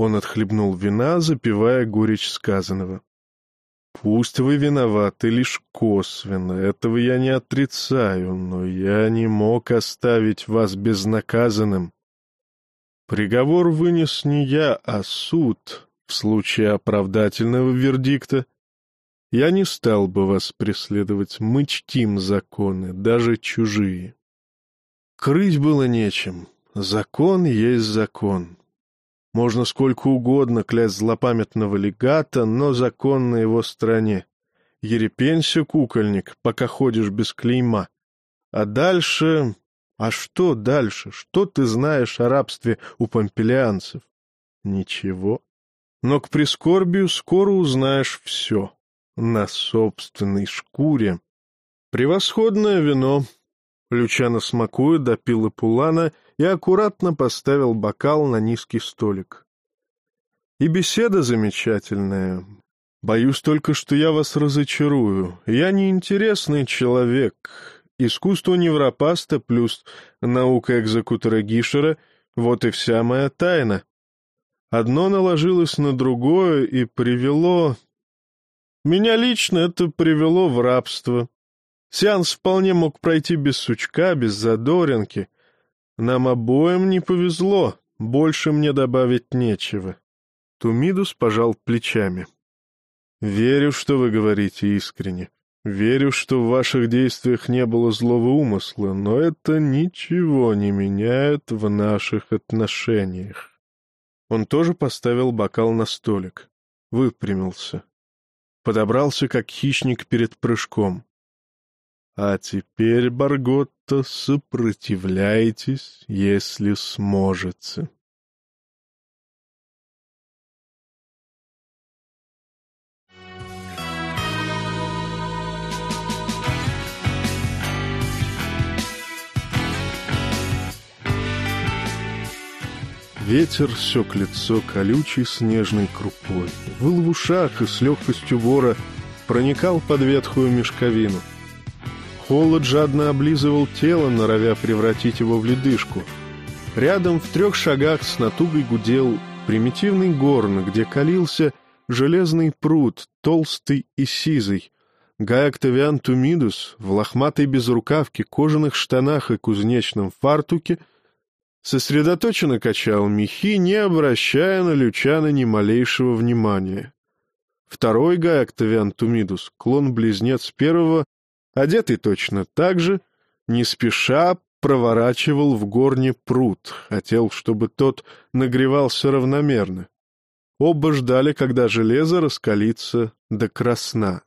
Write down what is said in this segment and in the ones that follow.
Он отхлебнул вина, запивая горечь сказанного. «Пусть вы виноваты лишь косвенно, этого я не отрицаю, но я не мог оставить вас безнаказанным. Приговор вынес не я, а суд. В случае оправдательного вердикта я не стал бы вас преследовать. Мы чтим законы, даже чужие. Крыть было нечем. Закон есть закон. Можно сколько угодно клясть злопамятного легата, но закон на его стороне. Ерепенься, кукольник, пока ходишь без клейма. А дальше... А что дальше? Что ты знаешь о рабстве у помпилианцев? Ничего. Но к прискорбию скоро узнаешь все. На собственной шкуре. Превосходное вино. Лючано смакуя, допил Ипулана и аккуратно поставил бокал на низкий столик. И беседа замечательная. Боюсь только, что я вас разочарую. Я неинтересный человек. Искусство невропаста плюс наука экзекутора Гишера — вот и вся моя тайна. Одно наложилось на другое и привело... Меня лично это привело в рабство. Сеанс вполне мог пройти без сучка, без задоринки. Нам обоим не повезло, больше мне добавить нечего. Тумидус пожал плечами. Верю, что вы говорите искренне. Верю, что в ваших действиях не было злого умысла, но это ничего не меняет в наших отношениях. Он тоже поставил бокал на столик, выпрямился, подобрался, как хищник перед прыжком. А теперь, Барготто, сопротивляйтесь, если сможете. Ветер сёк лицо колючей снежной крупой, выл в ушах и с легкостью вора проникал под ветхую мешковину. Холод жадно облизывал тело, норовя превратить его в ледышку. Рядом в 3 шагах с натугой гудел примитивный горн, где калился железный пруд, толстый и сизый. Гай Октавиан Тумидус в лохматой безрукавке, кожаных штанах и кузнечном фартуке сосредоточенно качал мехи, не обращая на Лючана ни малейшего внимания. Второй Гай Октавиан Тумидус, клон-близнец первого, одетый точно так же, не спеша проворачивал в горне пруд, хотел, чтобы тот нагревался равномерно. Оба ждали, когда железо раскалится до красна.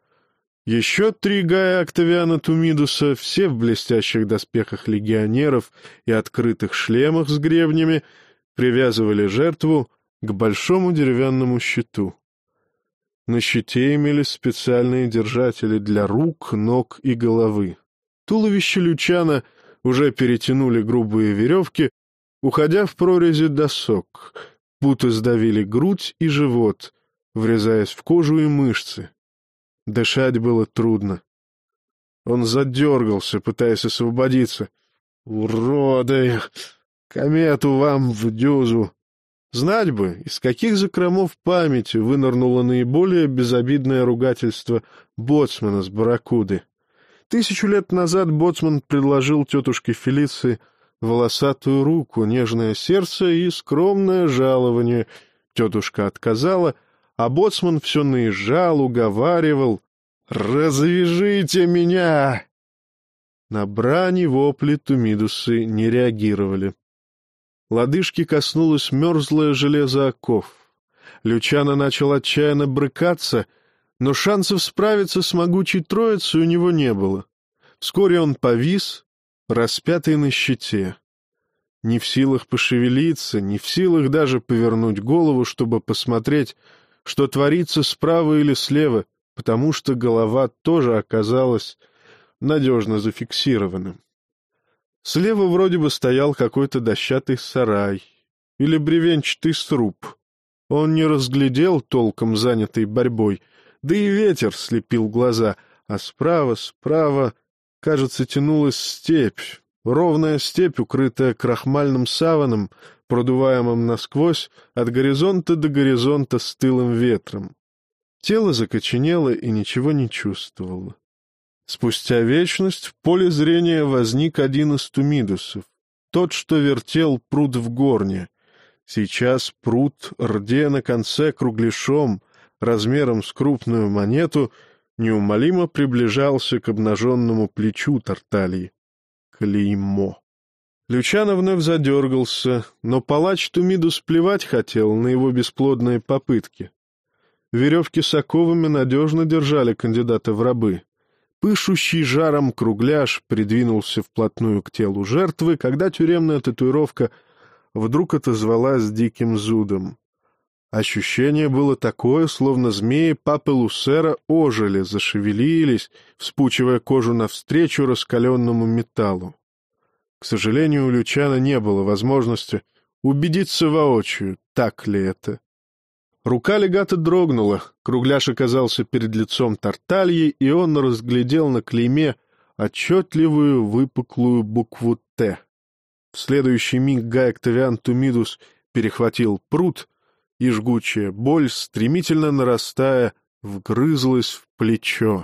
Еще 3 Гая Октавиана Тумидуса, все в блестящих доспехах легионеров и открытых шлемах с гребнями, привязывали жертву к большому деревянному щиту. На щите имелись специальные держатели для рук, ног и головы. Туловище Лючана уже перетянули грубые веревки, уходя в прорези досок. Путы сдавили грудь и живот, врезаясь в кожу и мышцы. Дышать было трудно. Он задергался, пытаясь освободиться. «Уроды! Комету вам в дюзу!» Знать бы, из каких закромов памяти вынырнуло наиболее безобидное ругательство боцмана с барракуды. 1000 лет назад боцман предложил тетушке Фелиции волосатую руку, нежное сердце и скромное жалование. Тетушка отказала, а боцман все наезжал, уговаривал: «Развяжите меня!» На брань и вопли Тумидусы не реагировали. Лодыжки коснулось мерзлое железо оков. Лючано начал отчаянно брыкаться, но шансов справиться с могучей троицей у него не было. Вскоре он повис, распятый на щите. Не в силах пошевелиться, не в силах даже повернуть голову, чтобы посмотреть, что творится справа или слева, потому что голова тоже оказалась надежно зафиксированным. Слева вроде бы стоял какой-то дощатый сарай или бревенчатый сруб. Он не разглядел, толком занятый борьбой, да и ветер слепил глаза, а справа, кажется, тянулась степь, ровная степь, укрытая крахмальным саваном, продуваемом насквозь от горизонта до горизонта стылым ветром. Тело закоченело и ничего не чувствовало. Спустя вечность в поле зрения возник один из тумидусов, тот, что вертел пруд в горне. Сейчас пруд, рдея на конце кругляшом, размером с крупную монету, неумолимо приближался к обнаженному плечу Тартальи. Клеймо. Лючано вновь задергался, но палач Тумидус плевать хотел на его бесплодные попытки. Веревки с оковами надежно держали кандидата в рабы. Пышущий жаром кругляш придвинулся вплотную к телу жертвы, когда тюремная татуировка вдруг отозвалась диким зудом. Ощущение было такое, словно змеи папы Лусера ожили, зашевелились, вспучивая кожу навстречу раскаленному металлу. К сожалению, у Лючана не было возможности убедиться воочию, так ли это. Рука легата дрогнула, кругляш оказался перед лицом Тартальи, и он разглядел на клейме отчетливую выпуклую букву «Т». В следующий миг Гай Октавиан Тумидус перехватил пруд, и жгучая боль, стремительно нарастая, вгрызлась в плечо.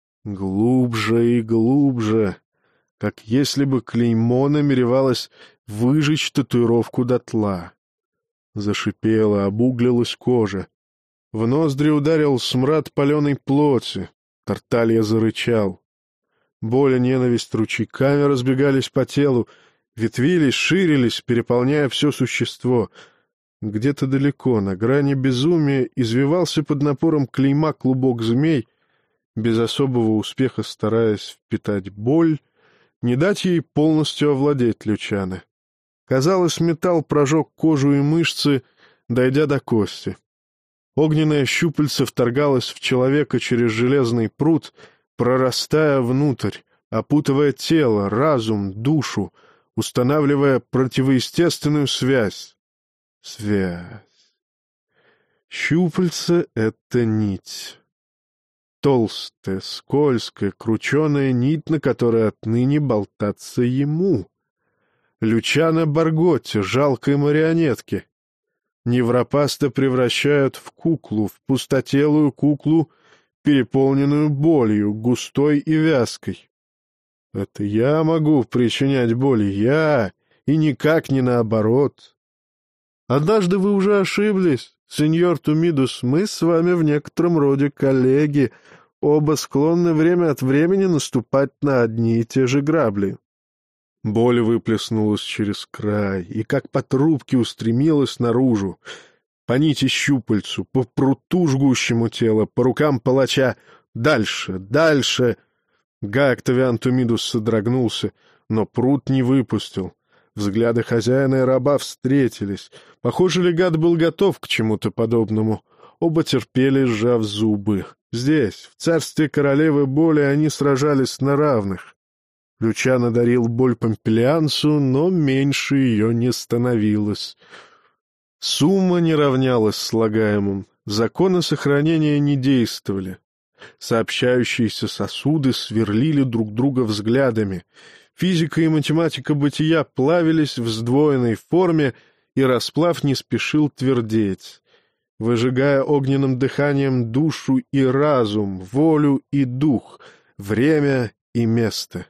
Глубже и глубже, как если бы клеймо намеревалось выжечь татуировку дотла. Зашипела, обуглилась кожа. В ноздри ударил смрад паленой плоти. Тарталья зарычал. Боль и ненависть ручейками разбегались по телу, ветвились, ширились, переполняя все существо. Где-то далеко, на грани безумия, извивался под напором клейма клубок змей, без особого успеха стараясь впитать боль, не дать ей полностью овладеть Лючано. Казалось, металл прожег кожу и мышцы, дойдя до кости. Огненное щупальце вторгалось в человека через железный пруд, прорастая внутрь, опутывая тело, разум, душу, устанавливая противоестественную связь. Связь. Щупальце — это нить. Толстая, скользкая, крученая нить, на которой отныне болтаться ему. Лючано Барготти, жалкой марионетки. Невропаста превращают в куклу, в пустотелую куклу, переполненную болью, густой и вязкой. Это я могу причинять боль, я, и никак не наоборот. Однажды вы уже ошиблись, сеньор Тумидус, мы с вами в некотором роде коллеги, оба склонны время от времени наступать на одни и те же грабли. Боль выплеснулась через край и, как по трубке, устремилась наружу, по нити щупальцу, по пруту жгущему тело, по рукам палача. Дальше, дальше! Гай Октавиан Тумидус содрогнулся, но прут не выпустил. Взгляды хозяина и раба встретились. Похоже, легат был готов к чему-то подобному. Оба терпели, сжав зубы. Здесь, в царстве королевы боли, они сражались на равных. Лючано дарил боль Помпилиансу, но меньше ее не становилось. Сумма не равнялась слагаемым, законы сохранения не действовали. Сообщающиеся сосуды сверлили друг друга взглядами. Физика и математика бытия плавились в сдвоенной форме, и расплав не спешил твердеть, выжигая огненным дыханием душу и разум, волю и дух, время и место.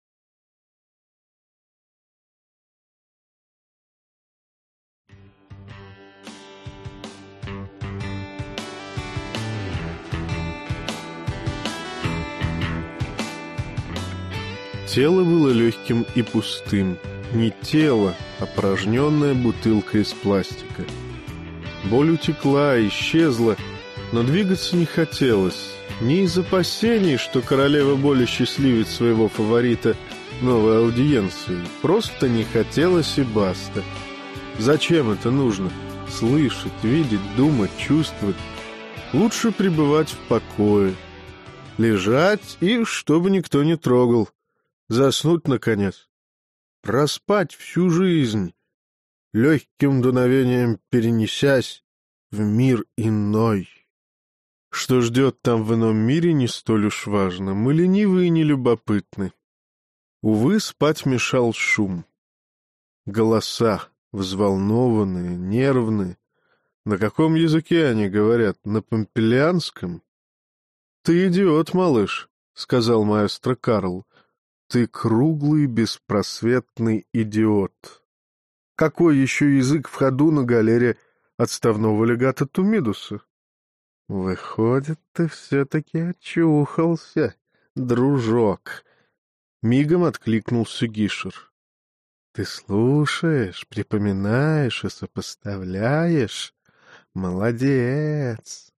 Тело было легким и пустым. Не тело, а порожненная бутылка из пластика. Боль утекла, исчезла, но двигаться не хотелось. Не из опасений, что королева боли счастливит своего фаворита новой аудиенцией. Просто не хотелось и баста. Зачем это нужно? Слышать, видеть, думать, чувствовать. Лучше пребывать в покое. Лежать и чтобы никто не трогал. Заснуть, наконец. Проспать всю жизнь, легким дуновением перенесясь в мир иной. Что ждет там в ином мире, не столь уж важно. Мы ленивы и нелюбопытны. Увы, спать мешал шум. Голоса, взволнованные, нервные. На каком языке они говорят? На помпелианском? — Ты идиот, малыш, — сказал маэстро Карл. — Ты круглый, беспросветный идиот. Какой еще язык в ходу на галере отставного легата Тумидуса? — Выходит, ты все-таки очухался, дружок. Мигом откликнулся Гишер. — Ты слушаешь, припоминаешь и сопоставляешь? Молодец!